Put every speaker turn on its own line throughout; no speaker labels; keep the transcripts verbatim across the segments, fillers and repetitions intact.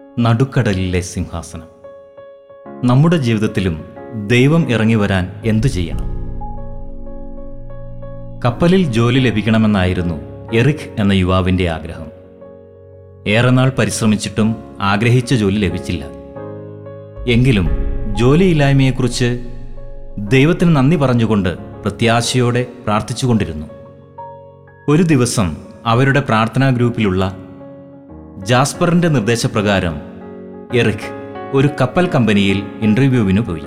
നടുക്കടലിലെ സിംഹാസനം. നമ്മുടെ ജീവിതത്തിലും ദൈവം ഇറങ്ങി വരാൻ എന്തു ചെയ്യണം? കപ്പലിൽ ജോലി ലഭിക്കണമെന്നായിരുന്നു എറിക് എന്ന യുവാവിൻ്റെ ആഗ്രഹം. ഏറെ നാൾ പരിശ്രമിച്ചിട്ടും ആഗ്രഹിച്ച ജോലി ലഭിച്ചില്ല. എങ്കിലും ജോലിയില്ലായ്മയെക്കുറിച്ച് ദൈവത്തിന് നന്ദി പറഞ്ഞുകൊണ്ട് പ്രത്യാശയോടെ പ്രാർത്ഥിച്ചുകൊണ്ടിരുന്നു. ഒരു ദിവസം അവരുടെ പ്രാർത്ഥനാ ഗ്രൂപ്പിലുള്ള ജാസ്പറിൻ്റെ നിർദ്ദേശപ്രകാരം എറിക് ഒരു കപ്പൽ കമ്പനിയിൽ ഇൻ്റർവ്യൂവിന് പോയി.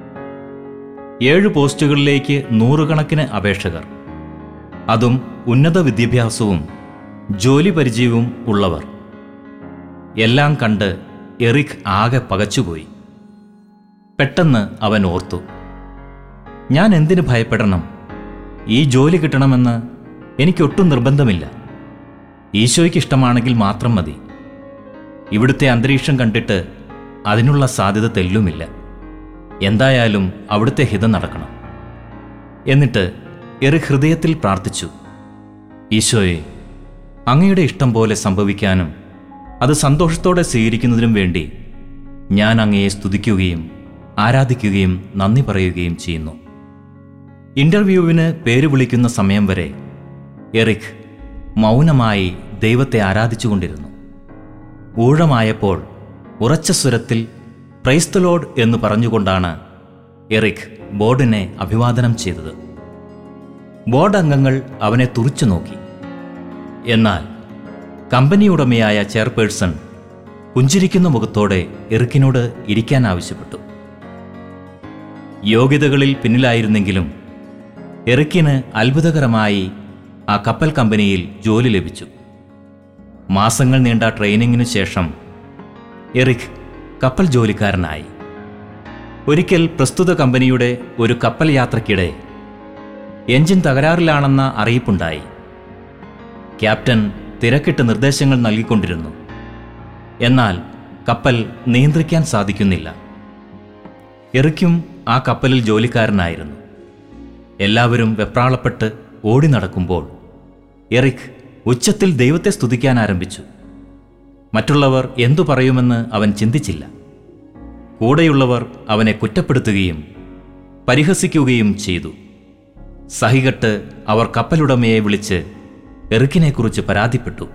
ഏഴ് പോസ്റ്റുകളിലേക്ക് നൂറുകണക്കിന് അപേക്ഷകർ, അതും ഉന്നത വിദ്യാഭ്യാസവും ജോലി പരിചയവും ഉള്ളവർ. എല്ലാം കണ്ട് എറിക് ആകെ പകച്ചുപോയി. പെട്ടെന്ന് അവൻ ഓർത്തു, ഞാൻ എന്തിനു ഭയപ്പെടണം? ഈ ജോലി കിട്ടണമെന്ന് എനിക്കൊട്ടും നിർബന്ധമില്ല. ഈശോയ്ക്ക് ഇഷ്ടമാണെങ്കിൽ മാത്രം മതി. ഇവിടുത്തെ അന്തരീക്ഷം കണ്ടിട്ട് അതിനുള്ള സാധ്യത തെല്ലുമില്ല. എന്തായാലും അവിടുത്തെ ഹിതം നടക്കണം. എന്നിട്ട് എറിക് ഹൃദയത്തിൽ പ്രാർത്ഥിച്ചു, ഈശോയെ, അങ്ങയുടെ ഇഷ്ടം പോലെ സംഭവിക്കാനും അത് സന്തോഷത്തോടെ സ്വീകരിക്കുന്നതിനും വേണ്ടി ഞാൻ അങ്ങയെ സ്തുതിക്കുകയും ആരാധിക്കുകയും നന്ദി പറയുകയും ചെയ്യുന്നു. ഇൻ്റർവ്യൂവിന് പേര് വിളിക്കുന്ന സമയം വരെ എറിക് മൗനമായി ദൈവത്തെ ആരാധിച്ചുകൊണ്ടിരുന്നു. ഊഴമായപ്പോൾ ഉറച്ച സ്വരത്തിൽ പ്രൈസ് ദി ലോർഡ് എന്ന് പറഞ്ഞുകൊണ്ടാണ് എറിക് ബോർഡിനെ അഭിവാദനം ചെയ്തത്. ബോർഡ് അംഗങ്ങൾ അവനെ തുറിച്ചു നോക്കി. എന്നാൽ കമ്പനി ഉടമയായ ചെയർപേഴ്സൺ പുഞ്ചിരിക്കുന്ന മുഖത്തോടെ എറിക്കിനോട് ഇരിക്കാൻ ആവശ്യപ്പെട്ടു. യോഗ്യതകളിൽ പിന്നിലായിരുന്നെങ്കിലും എറിക്കിന് അത്ഭുതകരമായി ആ കപ്പൽ കമ്പനിയിൽ ജോലി ലഭിച്ചു. മാസങ്ങൾ നീണ്ട ട്രെയിനിങ്ങിനു ശേഷം എറിക് കപ്പൽ ജോലിക്കാരനായി. ഒരിക്കൽ പ്രസ്തുത കമ്പനിയുടെ ഒരു കപ്പൽ യാത്രയ്ക്കിടെ എഞ്ചിൻ തകരാറിലാണെന്ന അറിയിപ്പുണ്ടായി. ക്യാപ്റ്റൻ തിരക്കിട്ട് നിർദ്ദേശങ്ങൾ നൽകിക്കൊണ്ടിരുന്നു. എന്നാൽ കപ്പൽ നിയന്ത്രിക്കാൻ സാധിക്കുന്നില്ല. എറിക്കും ആ കപ്പലിൽ ജോലിക്കാരനായിരുന്നു. എല്ലാവരും വെപ്രാളപ്പെട്ട് ഓടി നടക്കുമ്പോൾ എറിക് ഉച്ചത്തിൽ ദൈവത്തെ സ്തുതിക്കാൻ ആരംഭിച്ചു. മറ്റുള്ളവർ എന്തു പറയുമെന്ന് അവൻ ചിന്തിച്ചില്ല. കൂടെയുള്ളവർ അവനെ കുറ്റപ്പെടുത്തുകയും പരിഹസിക്കുകയും ചെയ്തു. സഹികെട്ട് അവർ കപ്പലുടമയെ വിളിച്ച് എറിക്കിനെക്കുറിച്ച് പരാതിപ്പെട്ടു.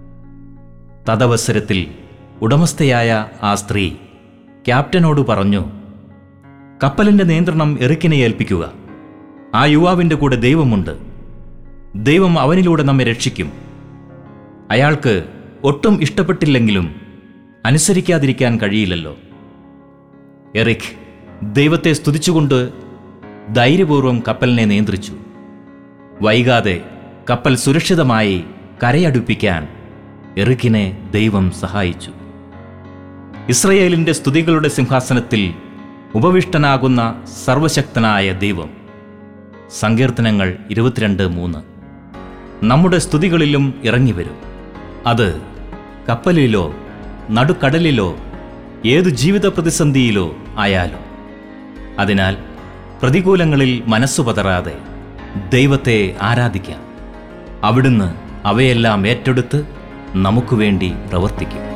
തദവസരത്തിൽ ഉടമസ്ഥയായ ആ സ്ത്രീ ക്യാപ്റ്റനോട് പറഞ്ഞു, കപ്പലിൻ്റെ നിയന്ത്രണം എറിക്കിനെ ഏൽപ്പിക്കുക. ആ യുവാവിൻ്റെ കൂടെ ദൈവമുണ്ട്. ദൈവം അവനിലൂടെ നമ്മെ രക്ഷിക്കും. അയാൾക്ക് ഒട്ടും ഇഷ്ടപ്പെട്ടില്ലെങ്കിലും അനുസരിക്കാതിരിക്കാൻ കഴിയില്ലല്ലോ. എറിക് ദൈവത്തെ സ്തുതിച്ചുകൊണ്ട് ധൈര്യപൂർവ്വം കപ്പലിനെ നിയന്ത്രിച്ചു. വൈകാതെ കപ്പൽ സുരക്ഷിതമായി കരയടുപ്പിക്കാൻ എറിക്കിനെ ദൈവം സഹായിച്ചു. ഇസ്രയേലിൻ്റെ സ്തുതികളുടെ സിംഹാസനത്തിൽ ഉപവിഷ്ടനാകുന്ന സർവശക്തനായ ദൈവം. സങ്കീർത്തനങ്ങൾ ഇരുപത്തിരണ്ട് മൂന്ന്. നമ്മുടെ സ്തുതികളിലും ഇറങ്ങി വരും. അത് കപ്പലിലോ നടുക്കടലിലോ ഏതു ജീവിത പ്രതിസന്ധിയിലോ ആയാലും. അതിനാൽ പ്രതികൂലങ്ങളിൽ മനസ്സു പതറാതെ ദൈവത്തെ ആരാധിക്കാം. അവിടുന്ന് അവയെല്ലാം ഏറ്റെടുത്ത് നമുക്ക് വേണ്ടി പ്രവർത്തിക്കും.